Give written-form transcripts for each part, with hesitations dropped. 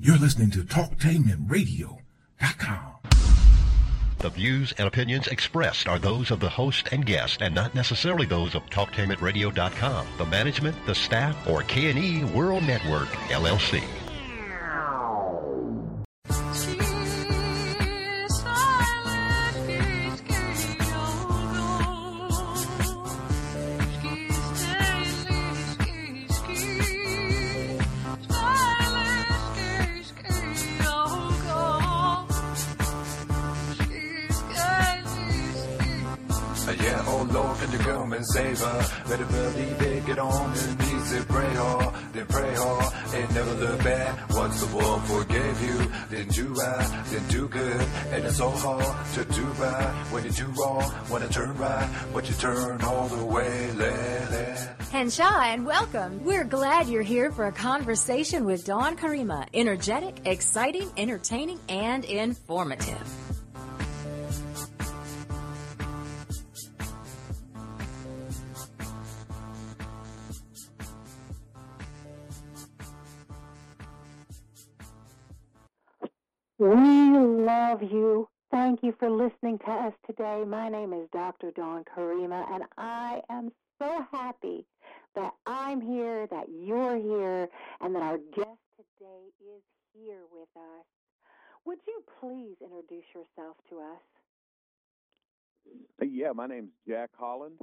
You're listening to TalkTainmentRadio.com. The views and opinions expressed are those of the host and guest and not necessarily those of TalkTainmentRadio.com, the management, the staff, or K&E World Network, LLC. Yeah, oh Lord, can you come and save her? Better believe it, get on your knees and pray hard, then pray hard, and never look back. Once the world forgave you, then do right, then do good, and it's so hard to do right. When you do wrong, wanna turn right, but you turn all the way, Henshaw, and welcome. We're glad you're here for a conversation with Dawn Karima. Energetic, exciting, entertaining, and informative. We love you. Thank you for listening to us today. My name is Dr. Dawn Karima, and I am so happy that I'm here, that you're here, and that our guest today is here with us. Would you please introduce yourself to us? Yeah, my name's Jack Holland.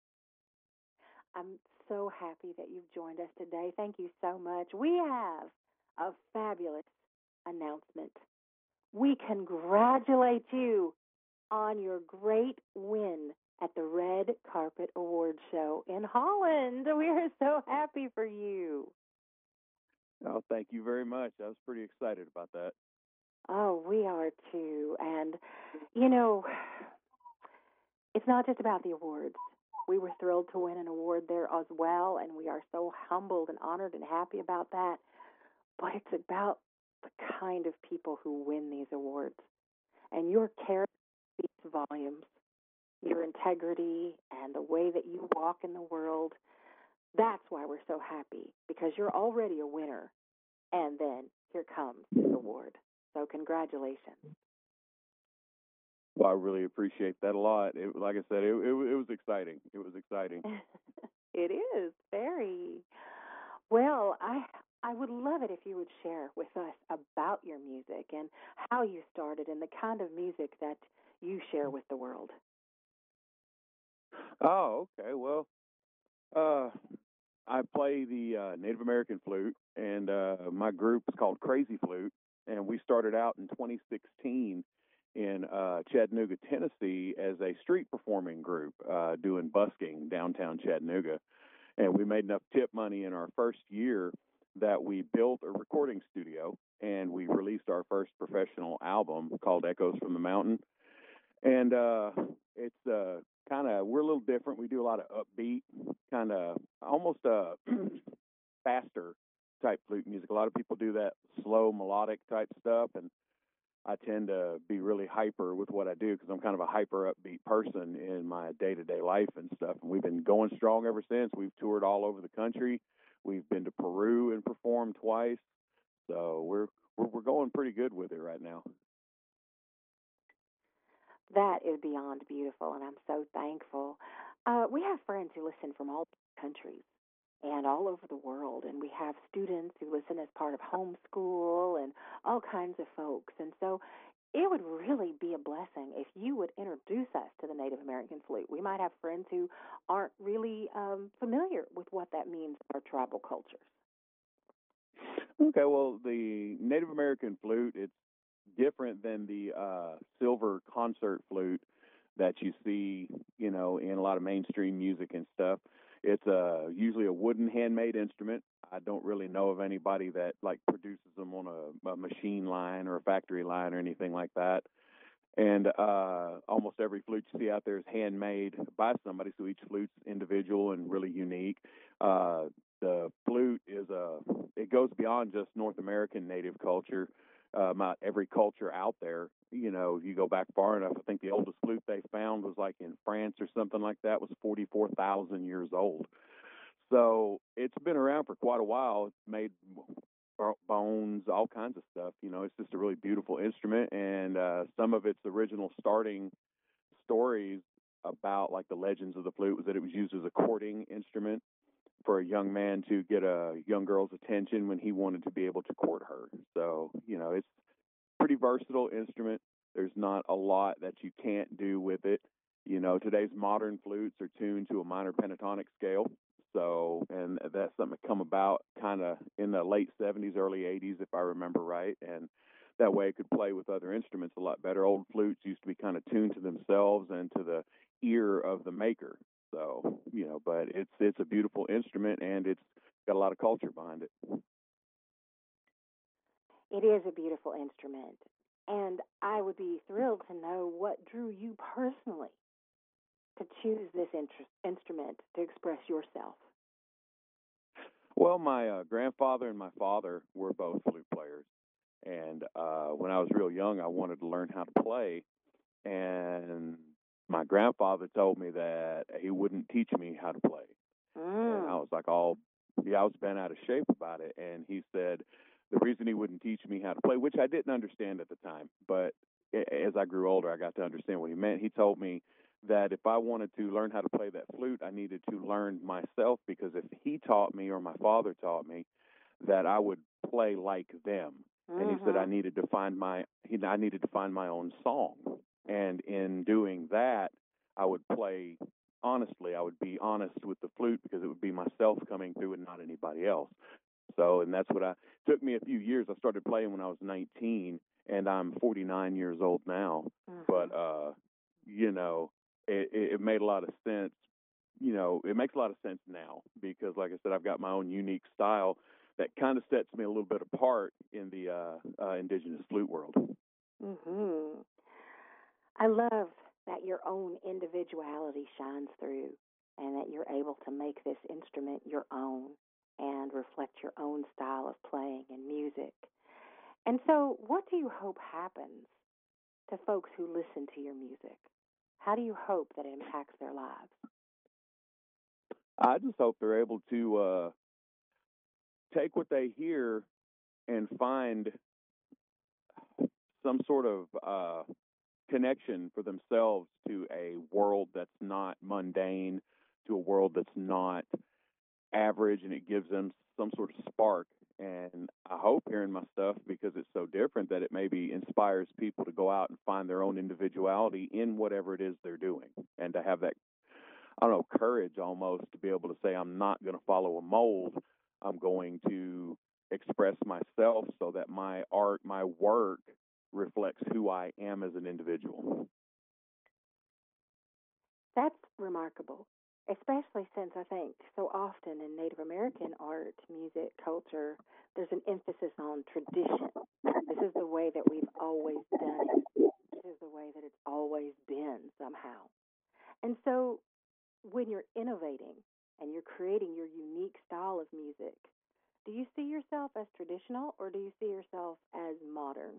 I'm so happy that you've joined us today. Thank you so much. We have a fabulous announcement. We congratulate you on your great win at the Red Carpet Award Show in Holland. We are so happy for you. Oh, thank you very much. I was pretty excited about that. Oh, we are too. And, you know, it's not just about the awards. We were thrilled to win an award there as well, and we are so humbled and honored and happy about that. But it's about the kind of people who win these awards. And your character speaks volumes. Your integrity and the way that you walk in the world, that's why we're so happy, because you're already a winner. And then here comes this award. So congratulations. Well, I really appreciate that a lot. Like I said, it was exciting. It was exciting. It is, very. Well, I would love it if you would share with us about your music and how you started and the kind of music that you share with the world. Oh, okay. Well, I play the Native American flute, and my group is called Crazy Flute, and we started out in 2016 in Chattanooga, Tennessee as a street performing group doing busking downtown Chattanooga. And we made enough tip money in our first year that we built a recording studio, and we released our first professional album called Echoes from the Mountain. And it's we're a little different. We do a lot of upbeat, kind of almost faster type flute music. A lot of people do that slow melodic type stuff, and I tend to be really hyper with what I do because I'm kind of a hyper upbeat person in my day-to-day life and stuff. And we've been going strong ever since. We've toured all over the country. We've been to Peru and performed twice. So we're going pretty good with it right now. That is beyond beautiful, and I'm so thankful. We have friends who listen from all countries and all over the world, and we have students who listen as part of homeschool and all kinds of folks. And so it would really be a blessing if you would introduce us to the Native American flute. We might have friends who aren't really familiar with what that means in our tribal cultures. Okay, well, the Native American flute, it's different than the silver concert flute that you see, in a lot of mainstream music and stuff. It's usually a wooden handmade instrument. I don't really know of anybody that produces them on a machine line or a factory line or anything like that. And almost every flute you see out there is handmade by somebody, so each flute's individual and really unique. The flute it goes beyond just North American Native culture. Not every culture out there. If you go back far enough, I think the oldest flute they found was in France or something like that, was 44,000 years old. So it's been around for quite a while. It's made bones, all kinds of stuff. You know, it's just a really beautiful instrument, and some of its original starting stories about like the legends of the flute was that it was used as a courting instrument for a young man to get a young girl's attention when he wanted to be able to court her. So, you know, it's a pretty versatile instrument. There's not a lot that you can't do with it. You know, today's modern flutes are tuned to a minor pentatonic scale. So, and that's something that come about kind of in the late 70s, early 80s, if I remember right. And that way it could play with other instruments a lot better. Old flutes used to be kind of tuned to themselves and to the ear of the maker. So, you know, but it's a beautiful instrument, and it's got a lot of culture behind it. It is a beautiful instrument. And I would be thrilled to know what drew you personally to choose this instrument to express yourself. Well, my grandfather and my father were both flute players. And when I was real young, I wanted to learn how to play. And my grandfather told me that he wouldn't teach me how to play. And I was like, I was bent out of shape about it. And he said the reason he wouldn't teach me how to play, which I didn't understand at the time, but as I grew older, I got to understand what he meant. He told me that if I wanted to learn how to play that flute, I needed to learn myself, because if he taught me or my father taught me, that I would play like them. And he said I needed to find my own song. And in doing that, I would play honestly. I would be honest with the flute, because it would be myself coming through and not anybody else. So, and that's what took me a few years. I started playing when I was 19, and I'm 49 years old now. But, you know, it made a lot of sense. You know, it makes a lot of sense now, because, like I said, I've got my own unique style that kind of sets me a little bit apart in the indigenous flute world. I love that your own individuality shines through, and that you're able to make this instrument your own and reflect your own style of playing and music. And so, what do you hope happens to folks who listen to your music? How do you hope that it impacts their lives? I just hope they're able to take what they hear and find some sort of connection for themselves to a world that's not mundane, to a world that's not average, and it gives them some sort of spark. And I hope hearing my stuff, because it's so different, that it maybe inspires people to go out and find their own individuality in whatever it is they're doing, and to have that, I don't know, courage almost, to be able to say, I'm not going to follow a mold. I'm going to express myself so that my art, my work, reflects who I am as an individual. That's remarkable, especially since I think so often in Native American art, music, culture, there's an emphasis on tradition. This is the way that we've always done it. This is the way that it's always been somehow. And so when you're innovating and you're creating your unique style of music, do you see yourself as traditional, or do you see yourself as modern?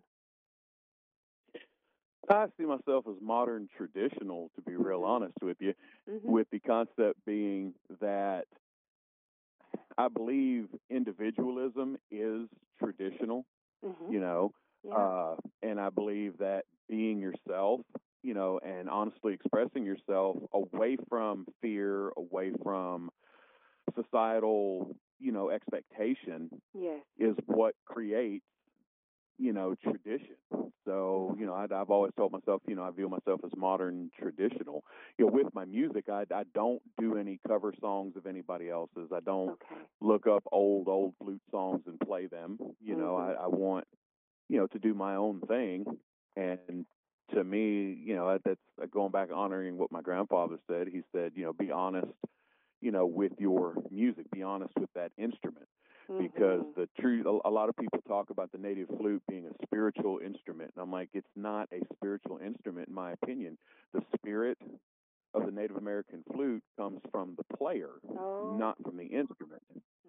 I see myself as modern traditional, to be real honest with you, with the concept being that I believe individualism is traditional, you know, and I believe that being yourself, you know, and honestly expressing yourself away from fear, away from societal, you know, expectation is what creates, you know, tradition. So, you know, I've always told myself, you know, I view myself as modern traditional. You know, with my music, I don't do any cover songs of anybody else's. I don't look up old flute songs and play them. You know, I want, you know, to do my own thing. And to me, you know, that's going back, honoring what my grandfather said. He said, you know, be honest, you know, with your music, be honest with that instrument. Because the truth, a lot of people talk about the native flute being a spiritual instrument. And I'm like, it's not a spiritual instrument, in my opinion. The spirit of the Native American flute comes from the player, not from the instrument.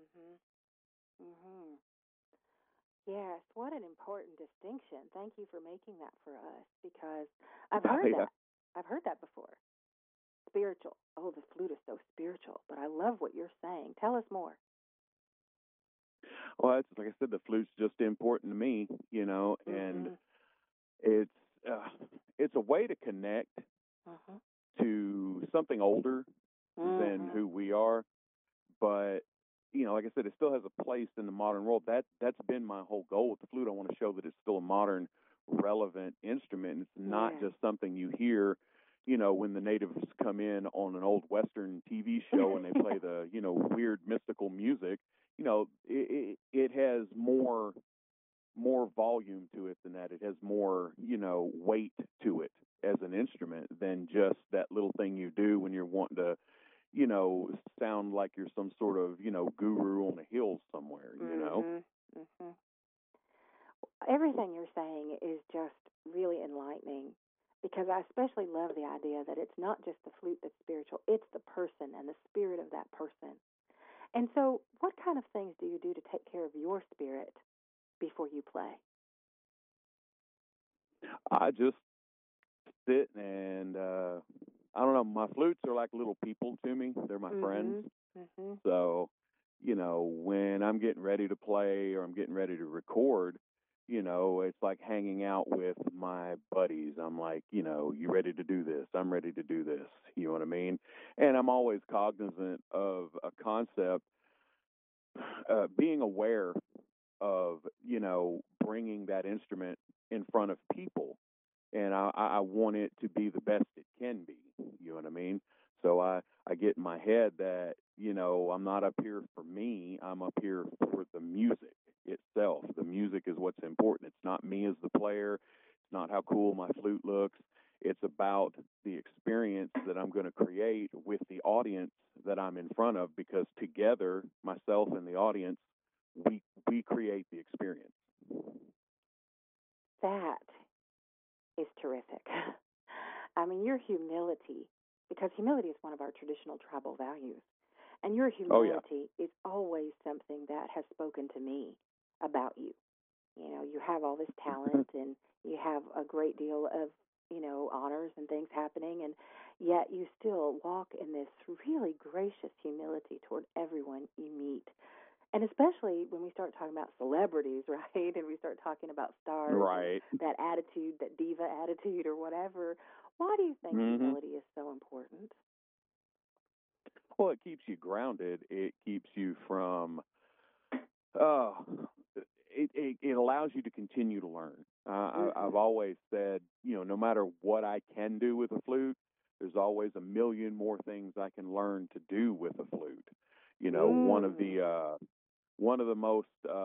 Yes, what an important distinction. Thank you for making that for us, because I've heard that. I've heard that before. Spiritual. Oh, the flute is so spiritual. But I love what you're saying. Tell us more. Well, it's like I said, the flute's just important to me, and Mm-hmm. it's uh, it's a way to connect Mm-hmm. to something older than Mm-hmm. who we are. But like I said, it still has a place in the modern world. That's been my whole goal with the flute. I want to show that it's still a modern, relevant instrument. It's not Yeah. just something you hear, when the natives come in on an old Western TV show and they play the weird mystical music. It has more volume to it than that. It has more, weight to it as an instrument than just that little thing you do when you're wanting to, sound like you're some sort of, guru on a hill somewhere. Mm-hmm. Mm-hmm. Everything you're saying is just really enlightening because I especially love the idea that it's not just the flute that's spiritual, it's the person and the spirit of that person. And so, what kind of things do you do to take care of your spirit before you play? I just sit and, I don't know, my flutes are like little people to me. They're my friends. Mm-hmm. Mm-hmm. So, when I'm getting ready to play or I'm getting ready to record, it's like hanging out with my buddies. I'm like, you ready to do this? I'm ready to do this. You know what I mean? And I'm always cognizant of a concept, being aware of, bringing that instrument in front of people. And I want it to be the best it can be. You know what I mean? So I get in my head that, I'm not up here for me. I'm up here for the music itself. The music is what's important. It's not me as the player. It's not how cool my flute looks. It's about the experience that I'm going to create with the audience that I'm in front of, because together, myself and the audience, we create the experience. That is terrific. I mean, your humility, because humility is one of our traditional tribal values, and your Oh yeah. humility is always something that has spoken to me about you. You have all this talent and you have a great deal of, honors and things happening, and yet you still walk in this really gracious humility toward everyone you meet. And especially when we start talking about celebrities, right? And we start talking about stars and Right. that attitude, that diva attitude or whatever. Why do you think Hmm. humility is so important? Well, it keeps you grounded. It keeps you from. Uh, it allows you to continue to learn. I've always said, no matter what I can do with a flute, there's always a million more things I can learn to do with a flute. One of the most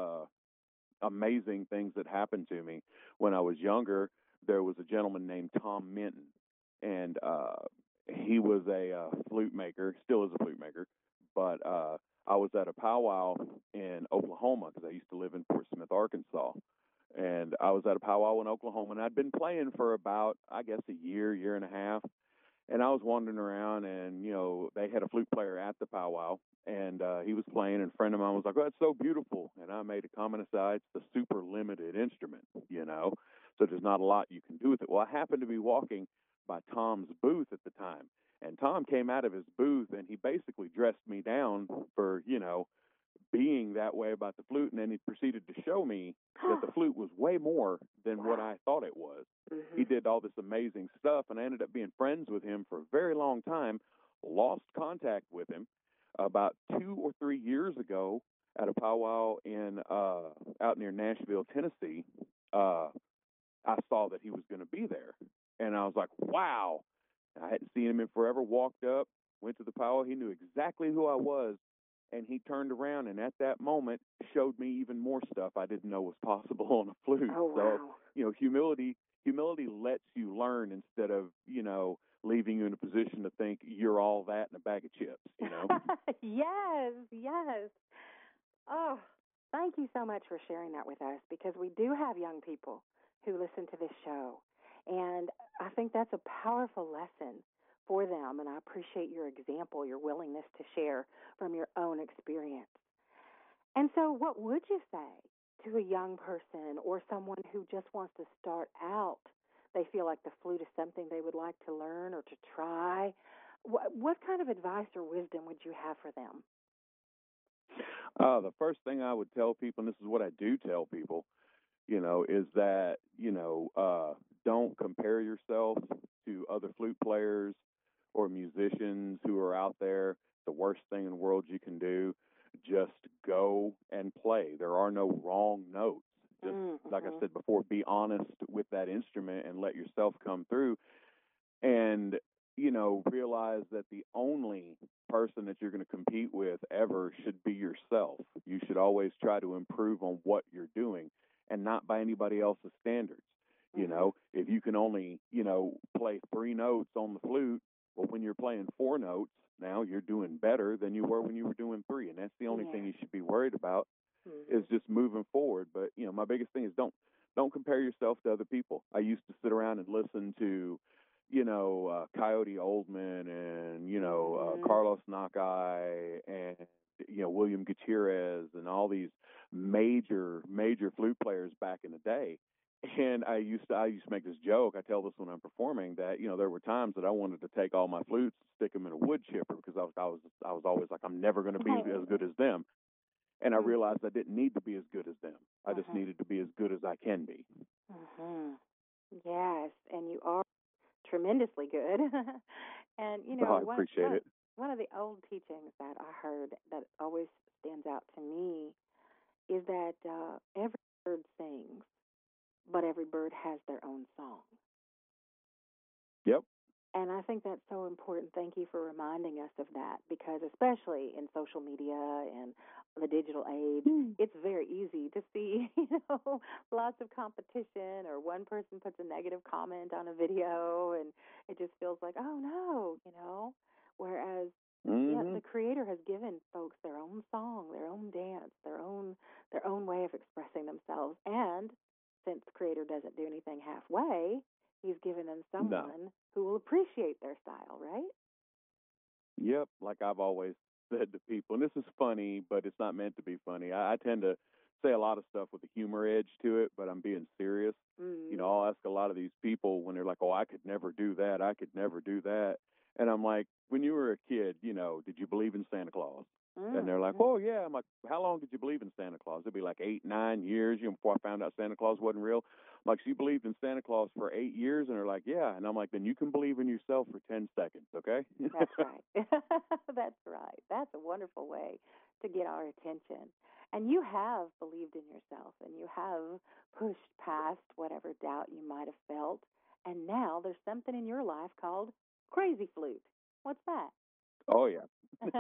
amazing things that happened to me when I was younger. There was a gentleman named Tom Minton, and he was a flute maker, still is a flute maker. But I was at a powwow in Oklahoma because I used to live in Fort Smith, Arkansas. And I was at a powwow in Oklahoma, and I'd been playing for about, I guess, a year and a half. And I was wandering around, and they had a flute player at the powwow, and he was playing. And a friend of mine was like, "Oh, that's so beautiful." And I made a comment aside, "It's a super limited instrument, so there's not a lot you can do with it." Well, I happened to be walking by Tom's booth at the time, and Tom came out of his booth, and he basically dressed me down for being that way about the flute, and then he proceeded to show me that the flute was way more than what I thought it was. Mm-hmm. He did all this amazing stuff, and I ended up being friends with him for a very long time. Lost contact with him about 2 or 3 years ago at a powwow in out near Nashville, Tennessee. I saw that he was going to be there, and I was like, "Wow!" I hadn't seen him in forever. Walked up, went to the powwow. He knew exactly who I was, and he turned around and at that moment showed me even more stuff I didn't know was possible on a flute. Oh, wow. So, humility lets you learn instead of, leaving you in a position to think you're all that in a bag of chips. Yes, yes. Oh, thank you so much for sharing that with us because we do have young people who listen to this show. And I think that's a powerful lesson for them. And I appreciate your example, your willingness to share from your own experience. And so, what would you say to a young person or someone who just wants to start out? They feel like the flute is something they would like to learn or to try. What kind of advice or wisdom would you have for them? The first thing I would tell people, and this is what I do tell people, is that, don't compare yourself to other flute players or musicians who are out there. The worst thing in the world you can do, just go and play. There are no wrong notes. Just like I said before, be honest with that instrument and let yourself come through. And, realize that the only person that you're going to compete with ever should be yourself. You should always try to improve on what you're doing and not by anybody else's standards. If you can only, play 3 notes on the flute, well, when you're playing 4 notes, now you're doing better than you were when you were doing 3. And that's the only thing you should be worried about is just moving forward. But, my biggest thing is don't compare yourself to other people. I used to sit around and listen to, Coyote Oldman and, Carlos Nakai and, William Gutierrez and all these major flute players back in the day. And I used to make this joke. I tell this when I'm performing that, there were times that I wanted to take all my flutes and stick them in a wood chipper because I was always like, I'm never going to be as good as them. And I realized I didn't need to be as good as them. I just needed to be as good as I can be. Yes, and you are tremendously good. And, I appreciate it. One of the old teachings that I heard that always stands out to me is that every bird sings, but every bird has their own song. Yep. And I think that's so important. Thank you for reminding us of that, because especially in social media and the digital age, it's very easy to see, lots of competition, or one person puts a negative comment on a video and it just feels like, oh no, whereas the Creator has given folks their own song, their own dance, their own way of expressing themselves. And since the Creator doesn't do anything halfway, He's given them someone who will appreciate their style, right? Yep, like I've always said to people, and this is funny, but it's not meant to be funny. I tend to say a lot of stuff with a humor edge to it, but I'm being serious. I'll ask a lot of these people when they're like, oh, I could never do that. I could never do that. And I'm like, when you were a kid, did you believe in Santa Claus? And they're like, oh, yeah. I'm like, how long did you believe in Santa Claus? It'd be like 8, 9 years, before I found out Santa Claus wasn't real. I'm like, so you believed in Santa Claus for 8 years? And they're like, yeah. And I'm like, then you can believe in yourself for 10 seconds, okay? That's right. That's right. That's a wonderful way to get our attention. And you have believed in yourself, and you have pushed past whatever doubt you might have felt. And now there's something in your life called Crazy Flute. What's that? Oh, yeah.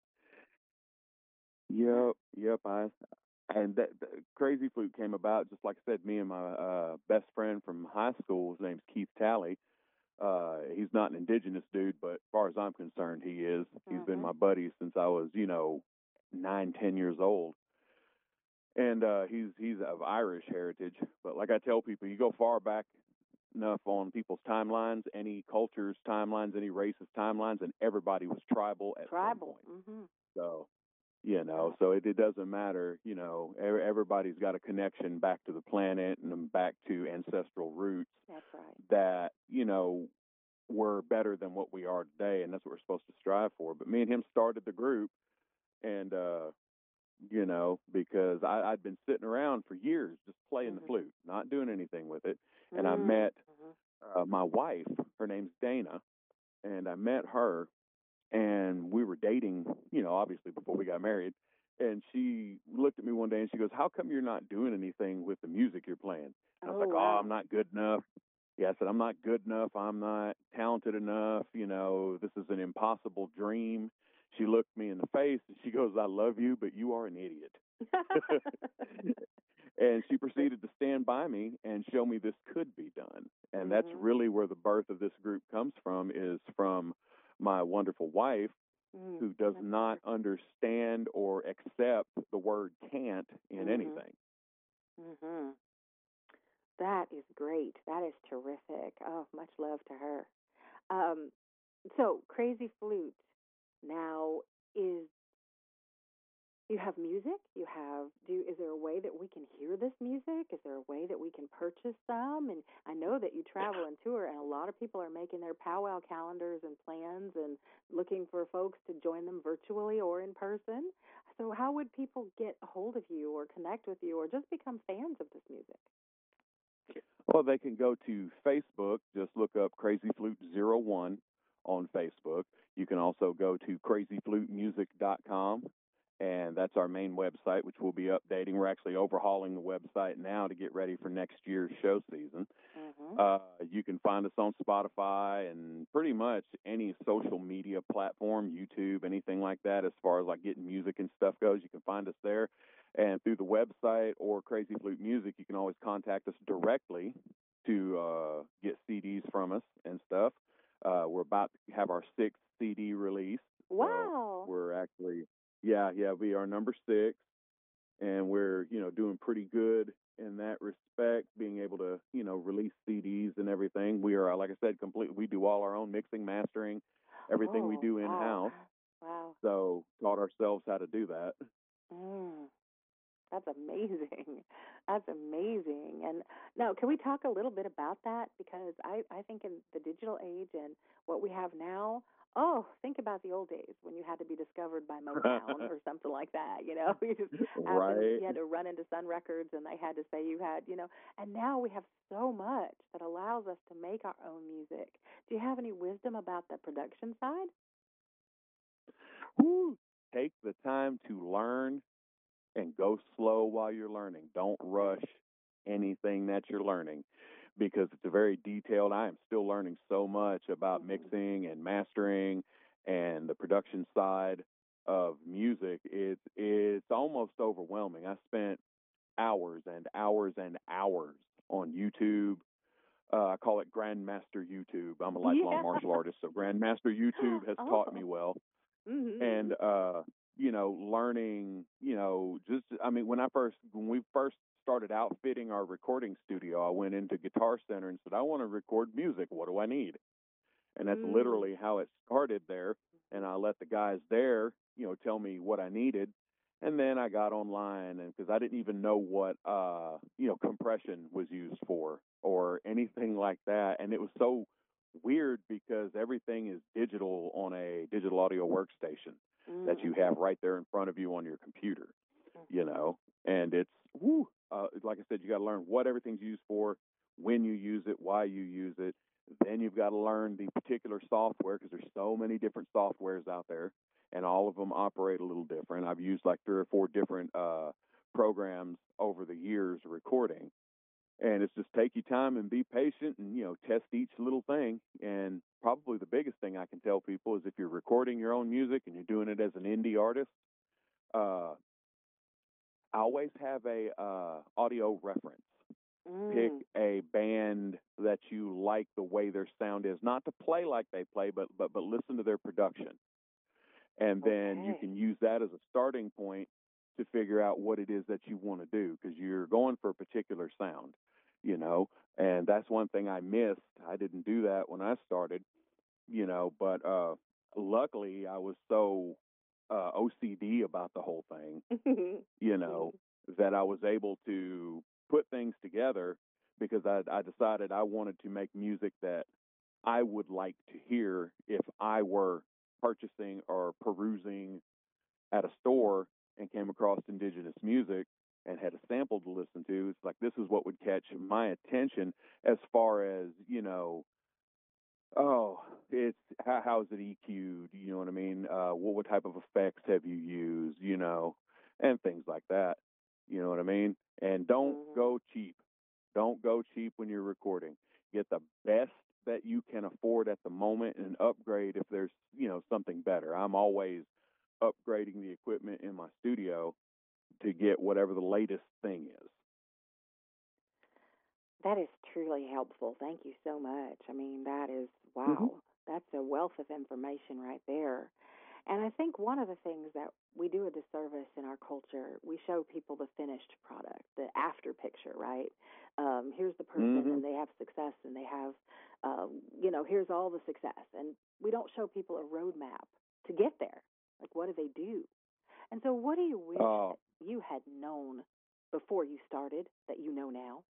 Yep. And that the Crazy Flute came about, just like I said, me and my best friend from high school, his name's Keith Talley. He's not an indigenous dude, but as far as I'm concerned, he is. He's been my buddy since I was, 9, 10 years old. And he's of Irish heritage. But like I tell people, you go far back enough on people's timelines, any culture's timelines, any race's timelines, and everybody was tribal at some point. So, so it doesn't matter, everybody's got a connection back to the planet and back to ancestral roots. That's right. That, we're better than what we are today, and that's what we're supposed to strive for. But me and him started the group, and, because I'd been sitting around for years just playing the flute, not doing anything with it. And I met my wife, her name's Dana, and I met her, and we were dating, obviously before we got married. And she looked at me one day and she goes, how come you're not doing anything with the music you're playing? And I was like, wow. I'm not good enough. Yeah, I said, I'm not good enough. I'm not talented enough. This is an impossible dream. She looked me in the face and she goes, I love you, but you are an idiot. And she proceeded to stand by me and show me this could be done. And that's really where the birth of this group comes from, is from my wonderful wife, who does not understand or accept the word can't in anything. That is great. That is terrific. Oh, much love to her. So Crazy Flute now is You have music. You have is there a way that we can hear this music? Is there a way that we can purchase some? And I know that you travel and tour, and a lot of people are making their powwow calendars and plans and looking for folks to join them virtually or in person. So how would people get a hold of you or connect with you or just become fans of this music? Well, they can go to Facebook. Just look up Crazy Flute 01 on Facebook. You can also go to crazyflutemusic.com, and that's our main website, which we'll be updating. We're actually overhauling the website now to get ready for next year's show season. You can find us on Spotify and pretty much any social media platform, YouTube, anything like that, as far as like getting music and stuff goes. You can find us there. And through the website or Crazy Flute Music, you can always contact us directly to get CDs from us and stuff. We're about to have our 6th CD release. Wow. So we're actually, we are number 6. And we're, doing pretty good in that respect, being able to, release CDs and everything. We are, like I said, we do all our own mixing, mastering, everything we do in-house. Wow. So taught ourselves how to do that. That's amazing. That's amazing. And now, can we talk a little bit about that? Because I think in the digital age and what we have now, think about the old days when you had to be discovered by Motown or something like that. You just you had to run into Sun Records and they had to say you had, and now we have so much that allows us to make our own music. Do you have any wisdom about the production side? Take the time to learn and go slow while you're learning. Don't rush anything that you're learning because it's very detailed. I am still learning so much about mixing and mastering and the production side of music. It's almost overwhelming. I spent hours and hours and hours on YouTube. I call it Grandmaster YouTube. I'm a lifelong martial artist, so Grandmaster YouTube has taught me well. And learning, when we first started outfitting our recording studio, I went into Guitar Center and said, I want to record music. What do I need? And that's literally how it started there. And I let the guys there, tell me what I needed. And then I got online, and because I didn't even know what, compression was used for or anything like that. And it was so weird because everything is digital on a digital audio workstation that you have right there in front of you on your computer, and it's, like I said, you got to learn what everything's used for, when you use it, why you use it. Then you've got to learn the particular software because there's so many different softwares out there and all of them operate a little different. I've used like 3 or 4 different programs over the years recording. And it's just take your time and be patient and, test each little thing. And probably the biggest thing I can tell people is if you're recording your own music and you're doing it as an indie artist, always have a audio reference. Pick a band that you like the way their sound is, not to play like they play, but listen to their production. And then you can use that as a starting point to figure out what it is that you want to do because you're going for a particular sound. And that's one thing I missed. I didn't do that when I started, but luckily I was so OCD about the whole thing, that I was able to put things together because I decided I wanted to make music that I would like to hear if I were purchasing or perusing at a store and came across indigenous music and had a sample to listen to. It's like, this is what would catch my attention as far as, it's how is it EQ'd? You know what I mean? What type of effects have you used? And things like that. You know what I mean? And don't go cheap. Don't go cheap when you're recording. Get the best that you can afford at the moment and upgrade if there's, something better. I'm always upgrading the equipment in my studio to get whatever the latest thing is. That is truly helpful. Thank you so much. I mean, that is, wow, that's a wealth of information right there. And I think one of the things that we do a disservice in our culture, we show people the finished product, the after picture, right? Here's the person and they have success and they have, here's all the success. And we don't show people a roadmap to get there. Like, what do they do? And so what do you wish Oh, that you had known before you started that you know now?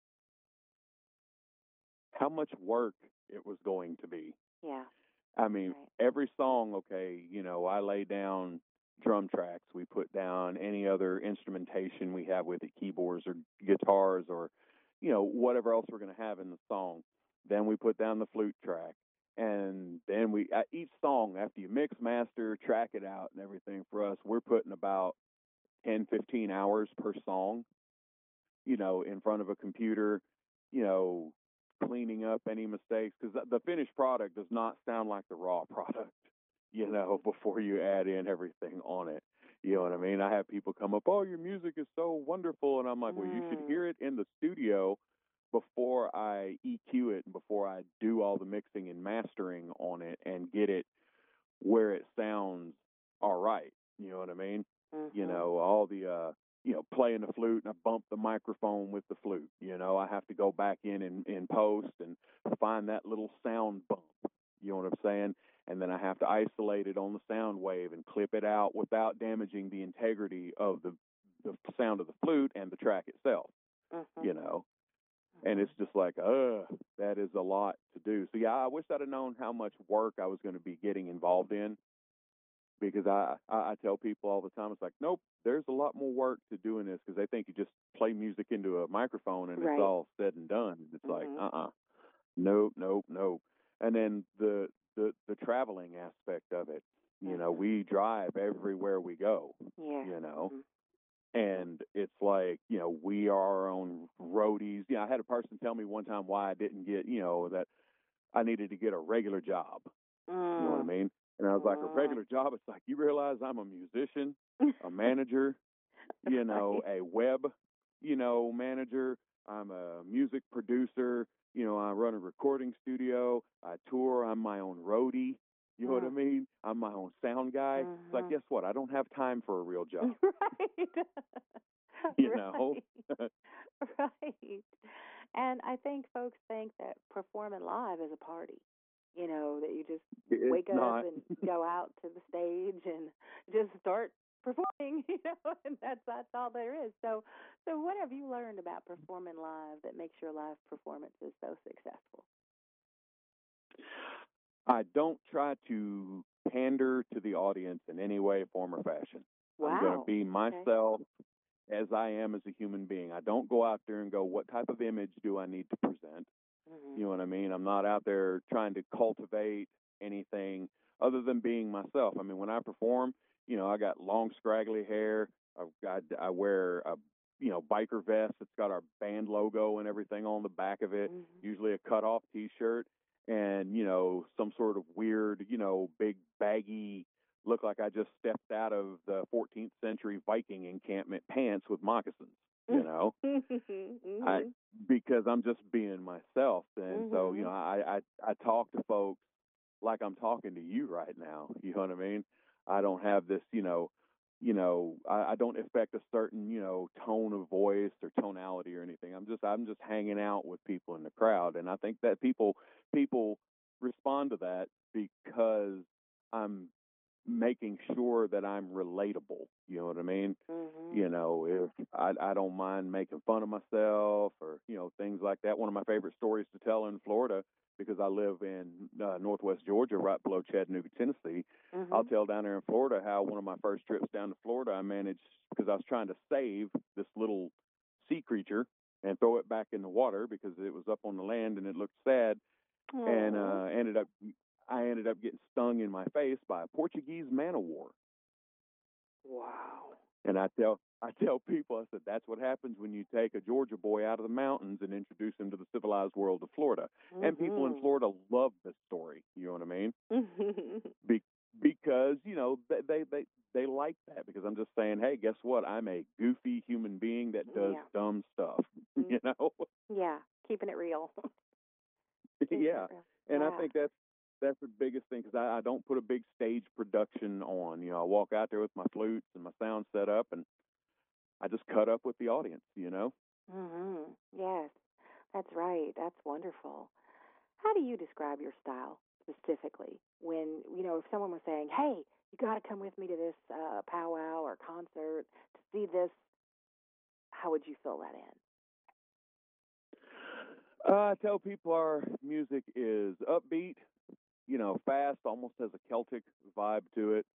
how much work it was going to be. Yeah. I mean, Right. every song, okay, I lay down drum tracks. We put down any other instrumentation we have with it, keyboards or guitars or, whatever else we're going to have in the song. Then we put down the flute track. And then each song, after you mix, master, track it out and everything for us, we're putting about 10, 15 hours per song, in front of a computer, you know, cleaning up any mistakes, because the finished product does not sound like the raw product, before you add in everything on it. You know what I mean? I have people come up, oh, your music is so wonderful. And I'm like, well, you should hear it in the studio before I EQ it and before I do all the mixing and mastering on it and get it where it sounds all right. You know what I mean? All the playing the flute, and I bump the microphone with the flute. I have to go back in post and find that little sound bump. You know what I'm saying? And then I have to isolate it on the sound wave and clip it out without damaging the integrity of the sound of the flute and the track itself. And it's just like, that is a lot to do. So yeah, I wish I'd have known how much work I was going to be getting involved in, because I tell people all the time, it's like, nope, there's a lot more work to doing this, because they think you just play music into a microphone and it's all said and done. It's like, nope. And then the traveling aspect of it, we drive everywhere we go, and it's like, we are our own roadies. I had a person tell me one time why I didn't get, that I needed to get a regular job. You know what I mean? And I was like, a regular job? It's like, you realize I'm a musician, a manager, a web, manager. I'm a music producer. I run a recording studio. I tour. I'm my own roadie. You know what I mean? I'm my own sound guy. It's like, guess what? I don't have time for a real job. Right. And I think folks think that performing live is a party. That you just wake up and go out to the stage and just start performing, and that's all there is. So what have you learned about performing live that makes your live performances so successful? I don't try to pander to the audience in any way, form, or fashion. Wow. I'm going to be myself as I am as a human being. I don't go out there and go, what type of image do I need to present? You know what I mean? I'm not out there trying to cultivate anything other than being myself. I mean, when I perform, I got long, scraggly hair. I wear a, biker vest that's got our band logo and everything on the back of it, usually a cut-off T-shirt, and, some sort of weird, big baggy, look like I just stepped out of the 14th century Viking encampment pants with moccasins. Because I'm just being myself. And so, I talk to folks like I'm talking to you right now. You know what I mean? I don't have this, I don't expect a certain, tone of voice or tonality or anything. I'm just hanging out with people in the crowd. And I think that people respond to that because I'm making sure that I'm relatable. You know what I mean? If I don't mind making fun of myself or, things like that. One of my favorite stories to tell in Florida, because I live in northwest Georgia, right below Chattanooga, Tennessee. I'll tell down there in Florida how one of my first trips down to Florida, I managed, because I was trying to save this little sea creature and throw it back in the water because it was up on the land and it looked sad. And I ended up getting stung in my face by a Portuguese man-o-war. Wow. And I tell people, I said, that's what happens when you take a Georgia boy out of the mountains and introduce him to the civilized world of Florida. And people in Florida love this story. You know what I mean? Because, they like that, because I'm just saying, hey, guess what? I'm a goofy human being that does dumb stuff, Yeah, keeping it real. Yeah. And I think that's the biggest thing, because I don't put a big stage production on. I walk out there with my flutes and my sound set up, and I just cut up with the audience, Yes, that's right. That's wonderful. How do you describe your style specifically? When, if someone was saying, hey, you got to come with me to this powwow or concert to see this, how would you fill that in? I tell people our music is upbeat, fast, almost has a Celtic vibe to it.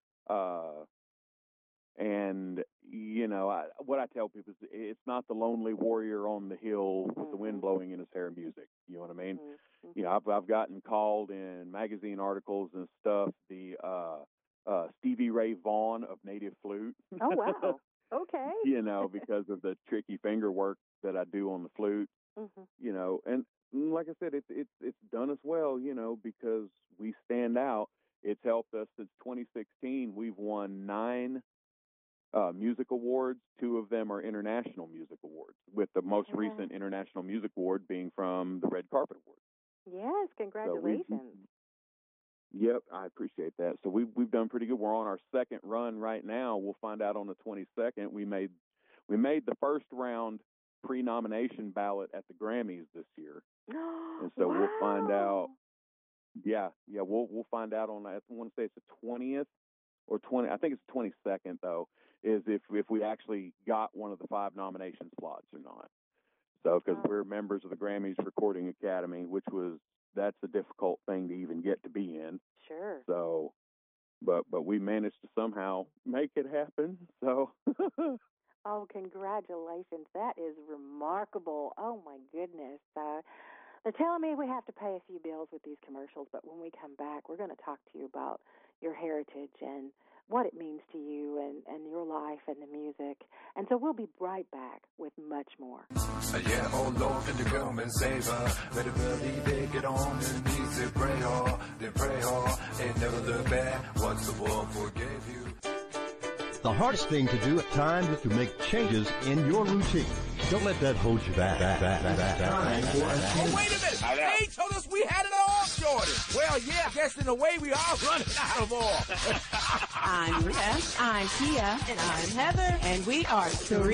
And, what I tell people is it's not the lonely warrior on the hill with the wind blowing in his hair music. You know what I mean? Mm-hmm. I've gotten called in magazine articles and stuff the Stevie Ray Vaughan of native flute. Oh, wow. Okay. Because of the tricky finger work that I do on the flute. Mm-hmm. And like I said, it's done us well, because we stand out. It's helped us since 2016. We've won 9 music awards. 2 of them are international music awards, with the most recent international music award being from the Red Carpet Awards. Yes, congratulations. Yep, I appreciate that. So we've done pretty good. We're on our second run right now. We'll find out on the 22nd. We made the first round pre-nomination ballot at the Grammys this year, and so we'll find out. Yeah, we'll find out on. I want to say it's the 20th or 20. I think it's the 22nd though. Is if we actually got one of the 5 nomination slots or not. So because we're members of the Grammys Recording Academy, that's a difficult thing to even get to be in. Sure. So, but we managed to somehow make it happen. So. Oh, congratulations. That is remarkable. Oh, my goodness. They're telling me we have to pay a few bills with these commercials, but when we come back, we're going to talk to you about your heritage and what it means to you and your life and the music. And so we'll be right back with much more. Yeah, oh Lord, can you come and save her? Better believe it, get on your knees and pray hard, then pray hard, and never look back once the Lord forgave you. The hardest thing to do at times is to make changes in your routine. Don't let that hold you back. Oh, wait a minute. They told us we had it all sorted. Well, yeah, I guess in a way we are running out of oil. I'm Beth, I'm Kia, and I'm Heather, and we are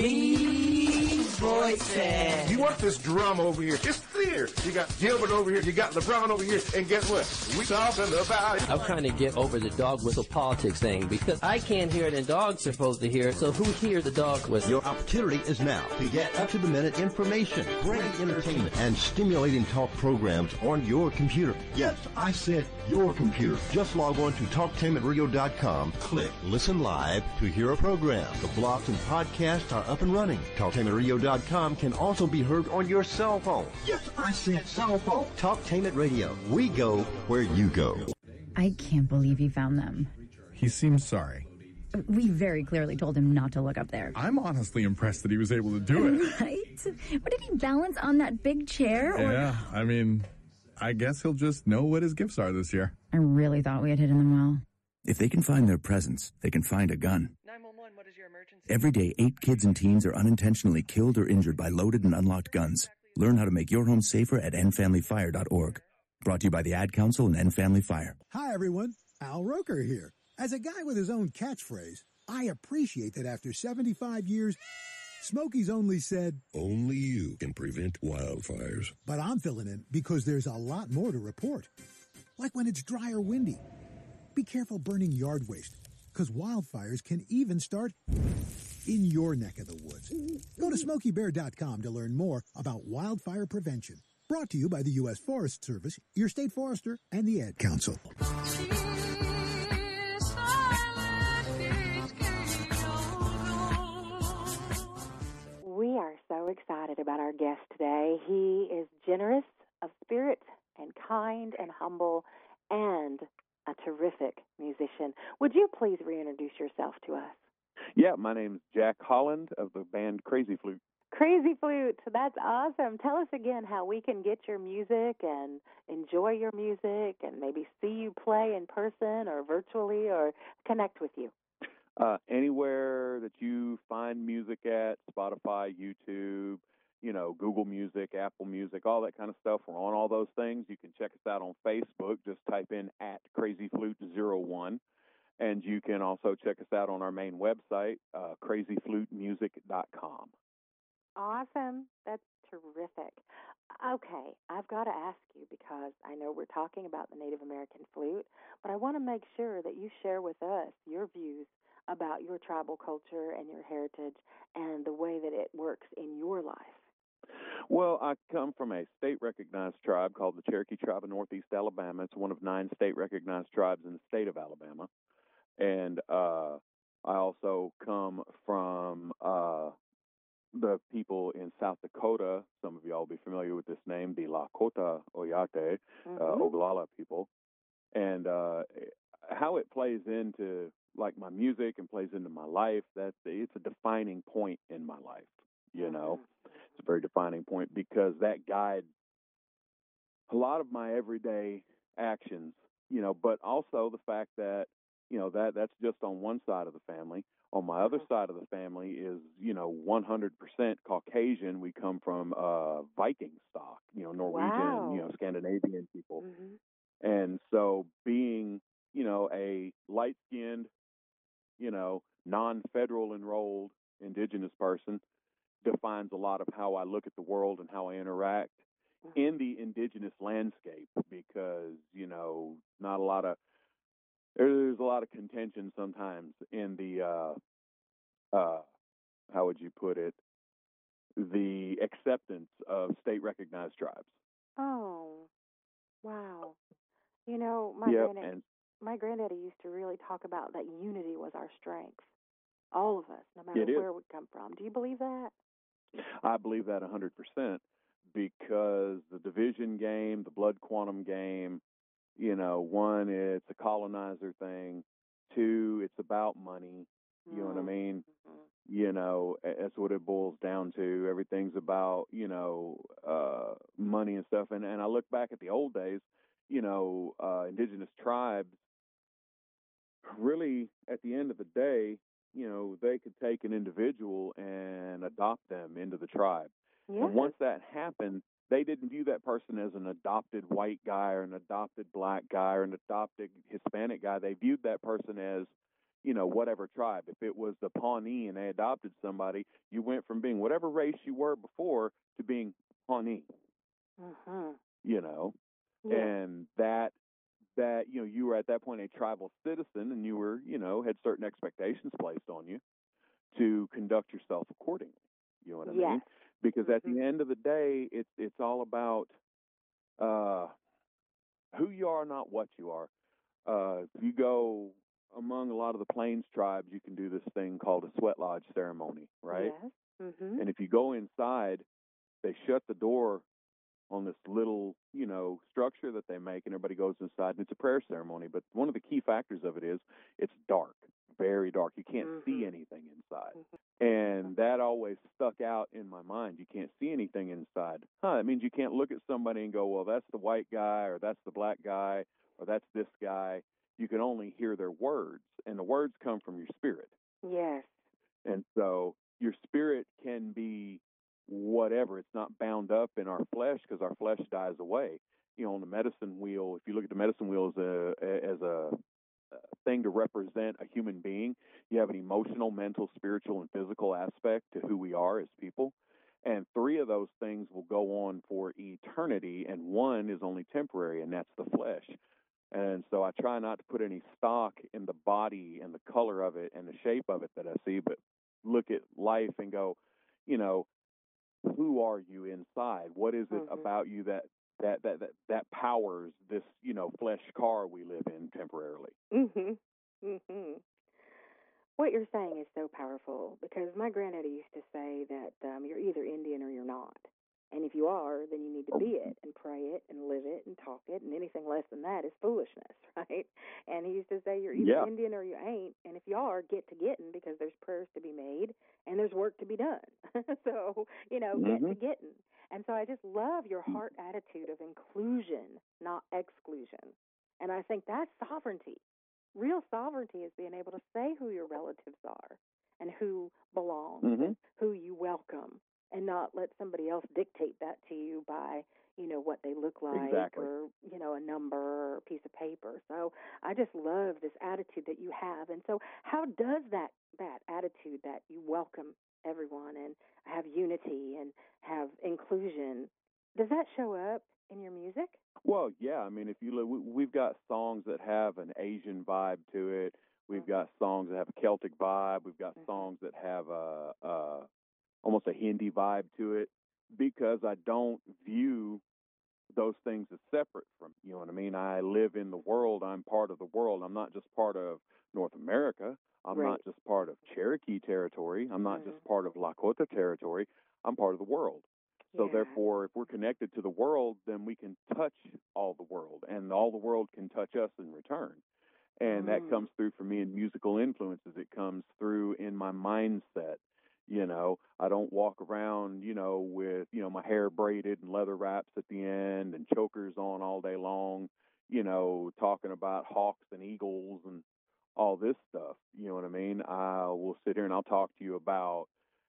3 voices. You want this drum over here? It's clear. You got Gilbert over here, you got LeBron over here, and guess what? We talking about. I'm trying to get over the dog whistle politics thing because I can't hear it and dogs are supposed to hear it, so who hears the dog whistle? Your opportunity is now to get up-to-the-minute information, great entertainment, and stimulating talk programs on your computer. Yes, I said your computer. Just log on to TalkTainmentRadio.com, click Listen Live to hear a program. The blogs and podcasts are up and running. TalkTainmentRadio.com can also be heard on your cell phone. Yes, I said cell phone. Talktainment Radio. We go where you go. I can't believe he found them. He seems sorry. We very clearly told him not to look up there. I'm honestly impressed that he was able to do it. Right? What, did he balance on that big chair? Yeah, I mean, I guess he'll just know what his gifts are this year. I really thought we had hidden them well. If they can find their presents, they can find a gun. 911, what is your emergency? Every day, 8 kids and teens are unintentionally killed or injured by loaded and unlocked guns. Learn how to make your home safer at endfamilyfire.org. Brought to you by the Ad Council and End Family Fire. Hi, everyone. Al Roker here. As a guy with his own catchphrase, I appreciate that after 75 years, Smokey's only said, "Only you can prevent wildfires." But I'm filling in because there's a lot more to report. Like when it's dry or windy. Be careful burning yard waste, because wildfires can even start in your neck of the woods. Go to SmokeyBear.com to learn more about wildfire prevention. Brought to you by the U.S. Forest Service, your state forester, and the Ad Council. We are so excited about our guest today. He is generous of spirit and kind and humble and a terrific musician. Would you please reintroduce yourself to us? Yeah, my name's Jack Holland of the band Crazy Flute. Crazy Flute, that's awesome. Tell us again how we can get your music and enjoy your music and maybe see you play in person or virtually or connect with you. Anywhere that you find music at, Spotify, YouTube, Google Music, Apple Music, all that kind of stuff. We're on all those things. You can check us out on Facebook. Just type in @CrazyFlute01. And you can also check us out on our main website, crazyflutemusic.com. Awesome. That's terrific. Okay, I've got to ask you because I know we're talking about the Native American flute, but I want to make sure that you share with us your views about your tribal culture and your heritage and the way that it works in your life. Well, I come from a state-recognized tribe called the Cherokee Tribe of Northeast Alabama. It's one of 9 state-recognized tribes in the state of Alabama. And I also come from the people in South Dakota. Some of y'all will be familiar with this name, the Lakota Oyate, Oglala people. And how it plays into like my music and plays into my life, it's a defining point in my life, you know. It's a very defining point because that guides a lot of my everyday actions, you know, but also the fact that, you know, that's just on one side of the family. On my other side of the family is, you know, 100% Caucasian. We come from Viking stock, you know, Norwegian, you know, Scandinavian people. And so being, you know, a light-skinned, you know, non-federal enrolled indigenous person defines a lot of how I look at the world and how I interact in the indigenous landscape because, you know, there's a lot of contention sometimes in the, how would you put it, the acceptance of state-recognized tribes. Oh, wow. You know, my granddaddy used to really talk about that unity was our strength. All of us, no matter where we come from. Do you believe that? I believe that 100% because the division game, the blood quantum game, you know, 1, it's a colonizer thing. 2, it's about money. You know what I mean? You know, that's what it boils down to. Everything's about, you know, money and stuff. And I look back at the old days, you know, indigenous tribes, really, at the end of the day, you know, they could take an individual and adopt them into the tribe. Yes. And once that happened, they didn't view that person as an adopted white guy or an adopted black guy or an adopted Hispanic guy. They viewed that person as, you know, whatever tribe. If it was the Pawnee and they adopted somebody, you went from being whatever race you were before to being Pawnee. You know, and that, you know, you were at that point a tribal citizen and you were, you know, had certain expectations placed on you to conduct yourself accordingly. You know what I mean? Because at the end of the day, it's all about who you are, not what you are. If you go among a lot of the Plains tribes, you can do this thing called a sweat lodge ceremony, right? Yes. And if you go inside, they shut the door on this little, you know, structure that they make, and everybody goes inside, and it's a prayer ceremony. But one of the key factors of it is it's dark, very dark. You can't see anything inside. And that always stuck out in my mind. You can't see anything inside. That means you can't look at somebody and go, well, that's the white guy, or that's the black guy, or that's this guy. You can only hear their words, and the words come from your spirit. Yes. And so your spirit can be whatever. It's not bound up in our flesh because our flesh dies away. You know, on the medicine wheel, if you look at the medicine wheel as a thing to represent a human being, you have an emotional, mental, spiritual, and physical aspect to who we are as people. And 3 of those things will go on for eternity, and 1 is only temporary, and that's the flesh. And so I try not to put any stock in the body and the color of it and the shape of it that I see, but look at life and go, you know, who are you inside? What is it about you that powers this, you know, flesh car we live in temporarily? What you're saying is so powerful because my granddaddy used to say that you're either Indian or you're not. And if you are, then you need to be it and pray it and live it and talk it, and anything less than that is foolishness, right? And he used to say you're either Indian or you ain't, and if you are, get to getting because there's prayers to be made and there's work to be done. So, you know, get to getting. And so I just love your heart attitude of inclusion, not exclusion. And I think that's sovereignty. Real sovereignty is being able to say who your relatives are and who belongs and who you welcome, and not let somebody else dictate that to you by, you know, what they look like or, you know, a number or a piece of paper. So I just love this attitude that you have. And so how does that attitude that you welcome everyone and have unity and have inclusion. Does that show up in your music? Well, yeah. I mean, if you look, we've got songs that have an Asian vibe to it. We've got songs that have a Celtic vibe. We've got songs that have almost a Hindi vibe to it, because I don't view those things as separate from, you know what I mean? I live in the world. I'm part of the world. I'm not just part of North America. I'm not just part of Cherokee territory. I'm not just part of Lakota territory. I'm part of the world. So therefore, if we're connected to the world, then we can touch all the world, and all the world can touch us in return. And that comes through for me in musical influences. It comes through in my mindset. You know, I don't walk around, you know, with, you know, my hair braided and leather wraps at the end and chokers on all day long, you know, talking about hawks and eagles and all this stuff. You know what I mean? I will sit here and I'll talk to you about,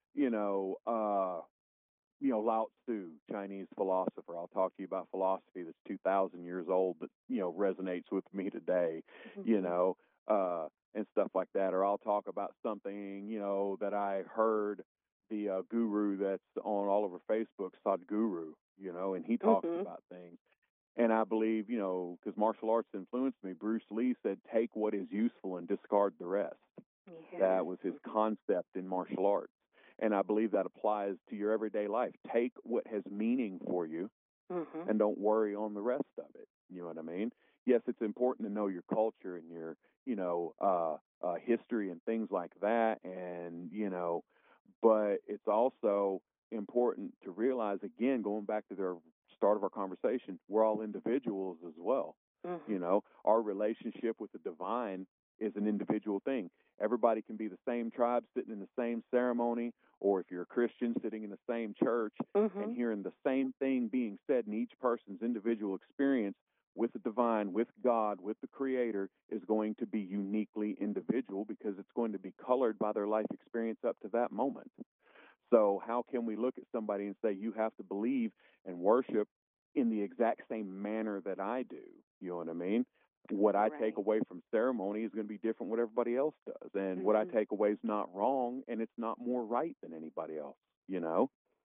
Lao Tzu, Chinese philosopher. I'll talk to you about philosophy that's 2,000 years old that, you know, resonates with me today, and stuff like that. Or I'll talk about something, you know, that I heard the guru that's on all over Facebook, Sadhguru, you know, and he talks about things. And I believe, you know, because martial arts influenced me, Bruce Lee said, take what is useful and discard the rest. That was his concept in martial arts. And I believe that applies to your everyday life. Take what has meaning for you and don't worry on the rest of it. You know what I mean? Yes, it's important to know your culture and your, history and things like that. And, but it's also important to realize, again, going back to the start of our conversation, we're all individuals as well. You know, our relationship with the divine is an individual thing. Everybody can be the same tribe sitting in the same ceremony, or if you're a Christian sitting in the same church and hearing the same thing being said in each person's individual experience with the divine, with God, with the Creator, is going to be uniquely individual because it's going to be colored by their life experience up to that moment. So how can we look at somebody and say, you have to believe and worship in the exact same manner that I do? You know what I mean? What I take away from ceremony is going to be different what everybody else does. And what I take away is not wrong, and it's not more right than anybody else, you know?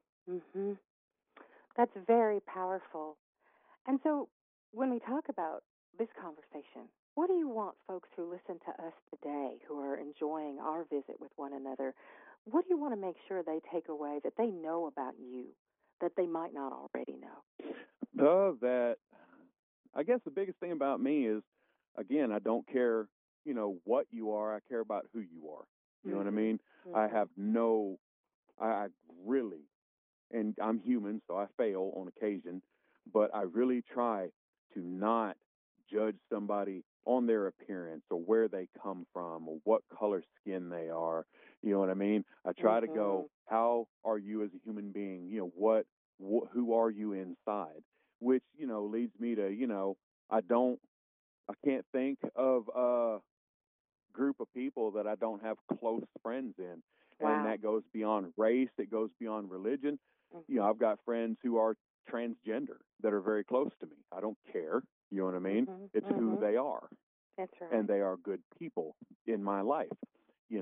That's very powerful. And so when we talk about this conversation, what do you want folks who listen to us today, who are enjoying our visit with one another, what do you want to make sure they take away that they know about you that they might not already know? That I guess the biggest thing about me is, again, I don't care, what you are. I care about who you are. You know what I mean? I have I really, and I'm human, so I fail on occasion, but I really try to not judge somebody on their appearance or where they come from or what color skin they are. You know what I mean? I try to go, how are you as a human being? Who are you inside? Which, leads me to, I can't think of a group of people that I don't have close friends in. And that goes beyond race. It goes beyond religion. I've got friends who are transgender that are very close to me. I don't care. You know what I mean? It's who they are. That's right. And they are good people in my life, in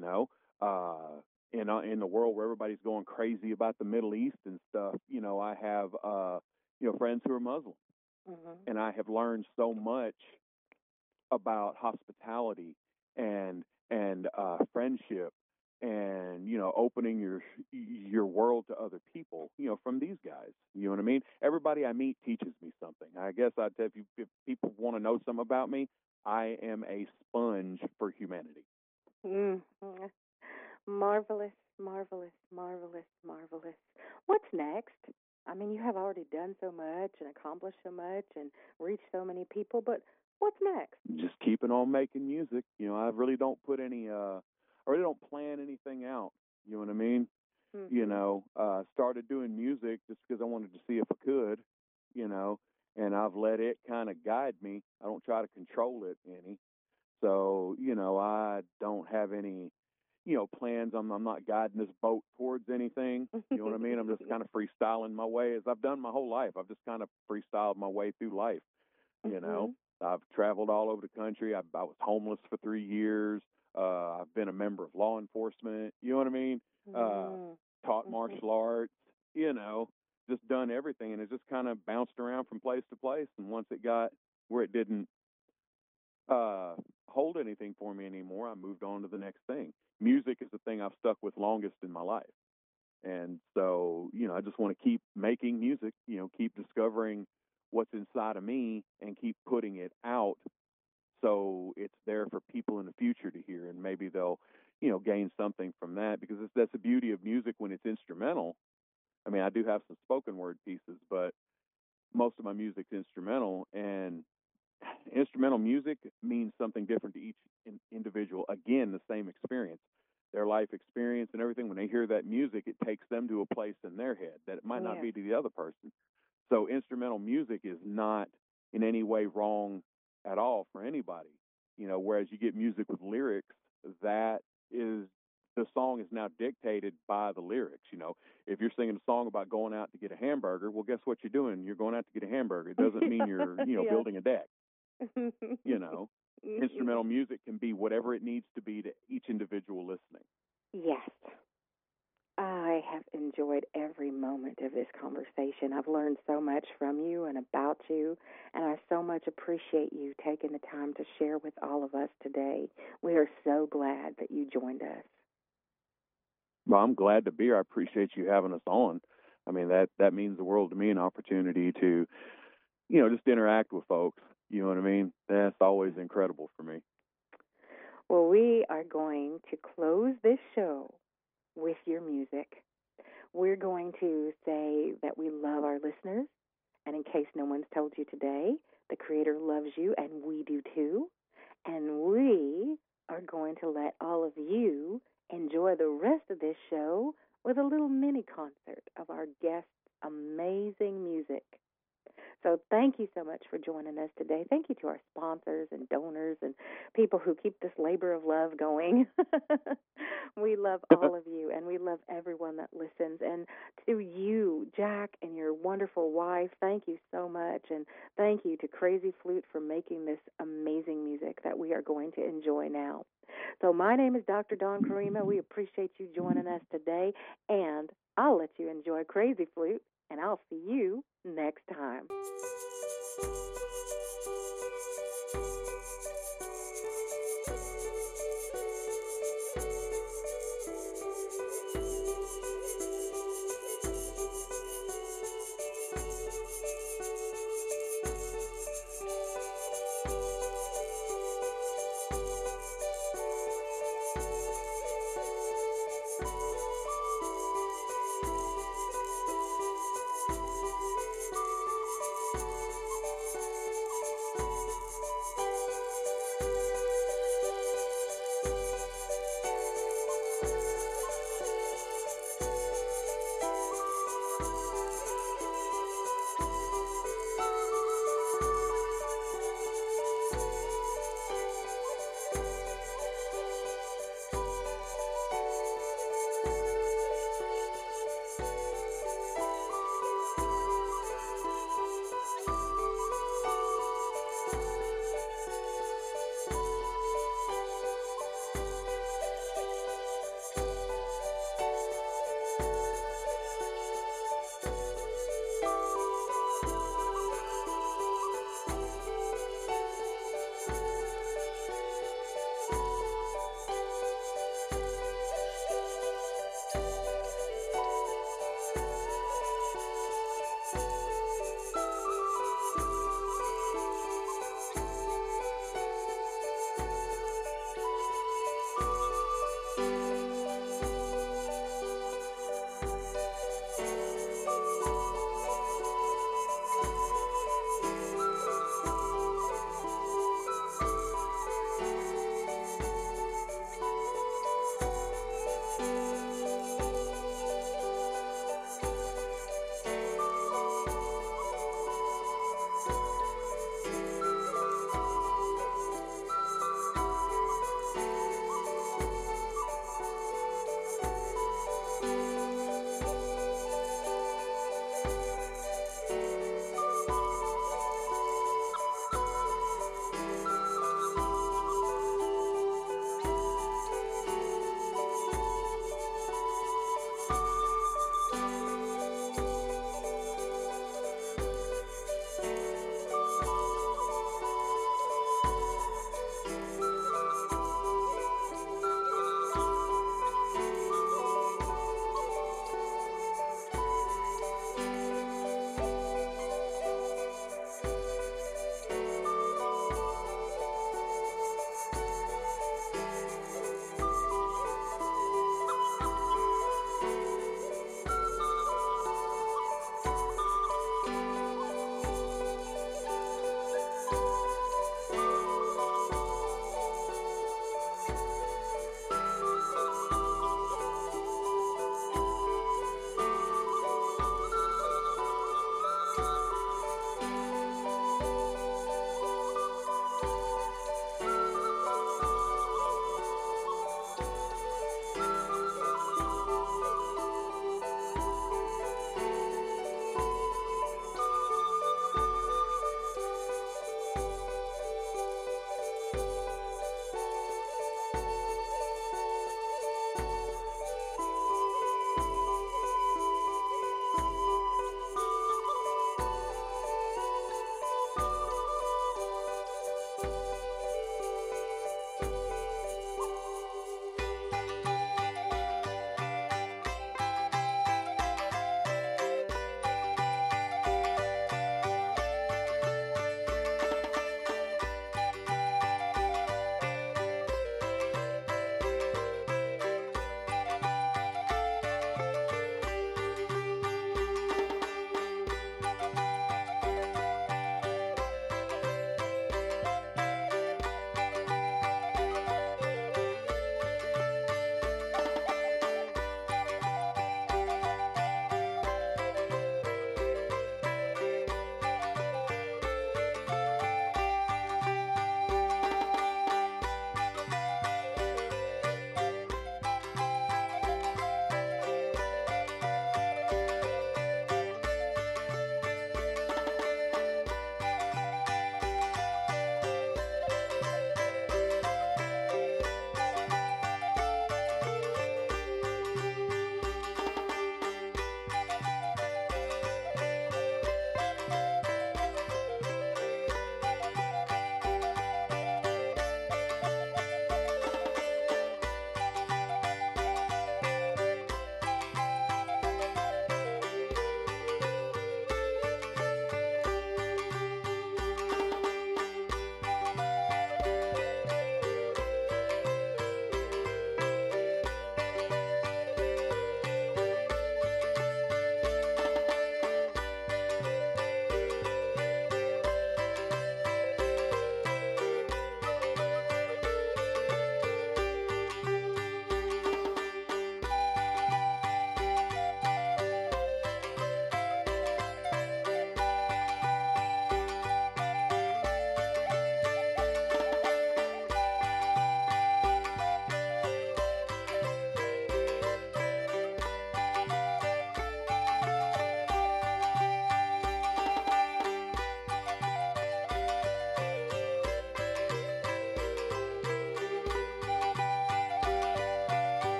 the world where everybody's going crazy about the Middle East and stuff. I have, friends who are Muslim. And I have learned so much about hospitality and friendship and, opening your world to other people, from these guys. You know what I mean? Everybody I meet teaches me something. I guess I'd say if people want to know something about me, I am a sponge for humanity. Marvelous, marvelous, marvelous, marvelous. What's next? I mean, you have already done so much and accomplished so much and reached so many people, but what's next? Just keeping on making music. I really don't put any, I really don't plan anything out. You know what I mean? Started doing music just because I wanted to see if I could, and I've let it kind of guide me. I don't try to control it any. So, I don't have any, plans. I'm not guiding this boat towards anything. You know what I mean? I'm just kind of freestyling my way as I've done my whole life. I've just kind of freestyled my way through life, I've traveled all over the country. I was homeless for 3 years. I've been a member of law enforcement. You know what I mean? Taught martial arts, just done everything. And it just kind of bounced around from place to place. And once it got where it didn't hold anything for me anymore, I moved on to the next thing. Music is the thing I've stuck with longest in my life. And so, I just want to keep making music, keep discovering what's inside of me and keep putting it out so it's there for people in the future to hear, and maybe they'll, gain something from that, because that's the beauty of music when it's instrumental. I mean, I do have some spoken word pieces, but most of my music's instrumental, and instrumental music means something different to each individual. Again, the same experience, their life experience and everything. When they hear that music, it takes them to a place in their head that it might not be to the other person. So instrumental music is not in any way wrong at all for anybody. Whereas you get music with lyrics, that is, the song is now dictated by the lyrics. If you're singing a song about going out to get a hamburger, well, guess what you're doing? You're going out to get a hamburger. It doesn't mean you're, building a deck. Instrumental music can be whatever it needs to be to each individual listening. Yes. I have enjoyed every moment of this conversation. I've learned so much from you and about you, and I so much appreciate you taking the time to share with all of us today. We are so glad that you joined us. Well, I'm glad to be here. I appreciate you having us on. I mean, that means the world to me, an opportunity to, just interact with folks. You know what I mean? That's always incredible for me. Well, we are going to close this show with your music. We're going to say that we love our listeners, and in case no one's told you today, the Creator loves you, and we do too. And we are going to let all of you enjoy the rest of this show with a little mini concert of our guests' amazing music. So thank you so much for joining us today. Thank you to our sponsors and donors and people who keep this labor of love going. We love all of you, and we love everyone that listens. And to you, Jack, and your wonderful wife, thank you so much. And thank you to Crazy Flute for making this amazing music that we are going to enjoy now. So my name is Dr. Dawn Karima. We appreciate you joining us today, and I'll let you enjoy Crazy Flute, and I'll see you next time.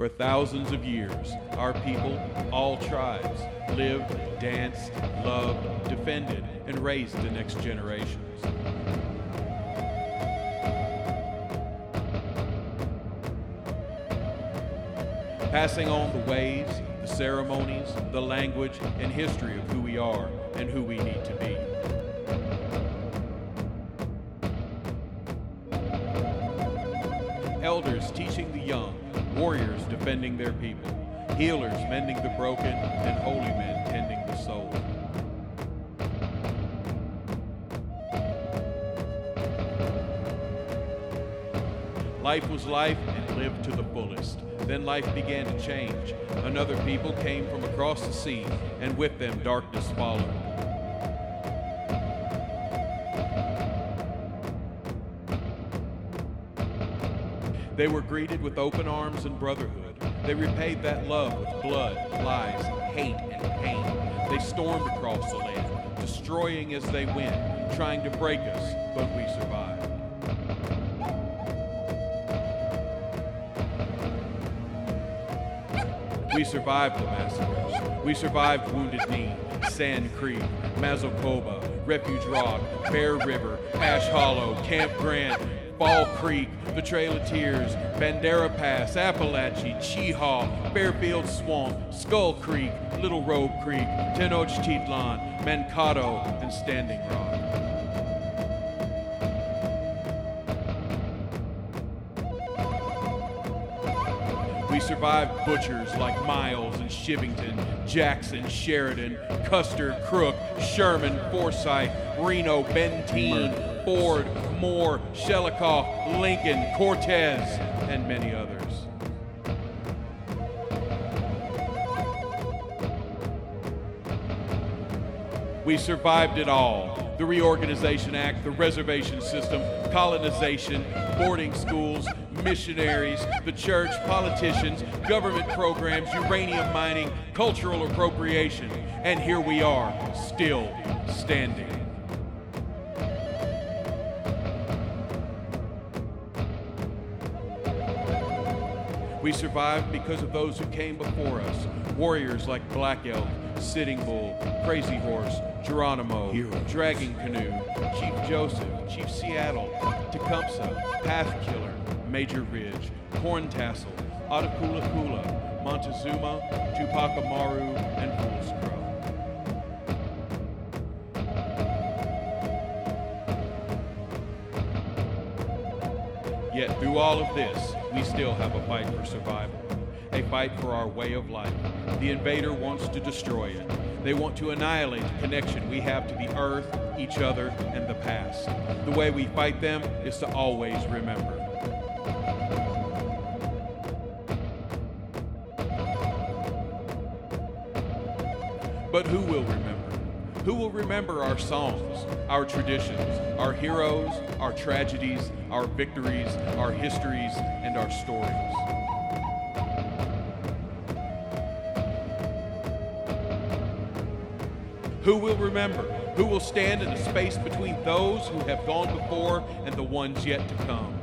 For thousands of years, our people, all tribes, lived, danced, loved, defended, and raised the next generations. Passing on the ways, the ceremonies, the language, and history of who we are and who we need to be. Elders teaching the young, warriors defending their people, healers mending the broken, and holy men tending the soul. Life was life and lived to the fullest. Then life began to change. Another people came from across the sea, and with them darkness followed. They were greeted with open arms and brotherhood. They repaid that love with blood, lies, hate, and pain. They stormed across the land, destroying as they went, trying to break us, but we survived. We survived the massacres. We survived Wounded Knee, Sand Creek, Mazacoba, Refuge Rock, Bear River, Ash Hollow, Camp Grant, Fall Creek, the Trail of Tears, Bandera Pass, Appalachie, Cheehaw, Fairfield Swamp, Skull Creek, Little Robe Creek, Tenochtitlan, Mankato, and Standing Rock. We survived butchers like Miles and Shivington, Jackson, Sheridan, Custer, Crook, Sherman, Forsyth, Reno, Benteen, Ford, Moore, Shelikoff, Lincoln, Cortez, and many others. We survived it all. The Reorganization Act, the reservation system, colonization, boarding schools, missionaries, the church, politicians, government programs, uranium mining, cultural appropriation, and here we are, still standing. We survived because of those who came before us, warriors like Black Elk, Sitting Bull, Crazy Horse, Geronimo, Dragging Canoe, Chief Joseph, Chief Seattle, Tecumseh, Path Killer, Major Ridge, Corn Tassel, Otakula Kula, Montezuma, Tupac Amaru, and Fool's Crow. Yet through all of this, we still have a fight for survival, a fight for our way of life. The invader wants to destroy it. They want to annihilate the connection we have to the earth, each other, and the past. The way we fight them is to always remember. But who will remember? Who will remember our songs, our traditions, our heroes, our tragedies, our victories, our histories, and our stories? Who will remember? Who will stand in the space between those who have gone before and the ones yet to come?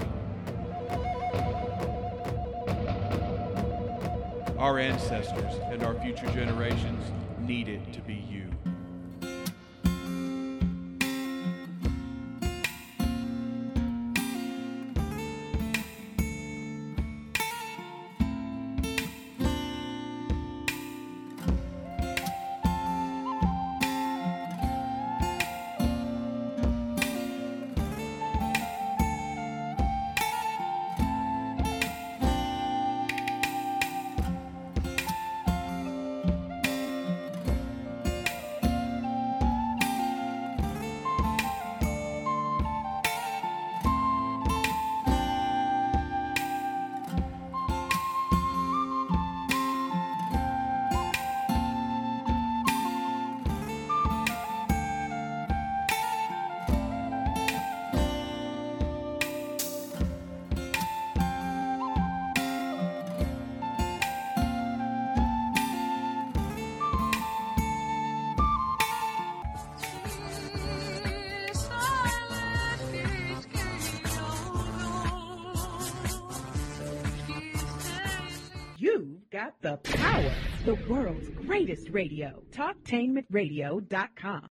Our ancestors and our future generations need it to be you. the power, the world's greatest radio, TalkTainmentRadio.com.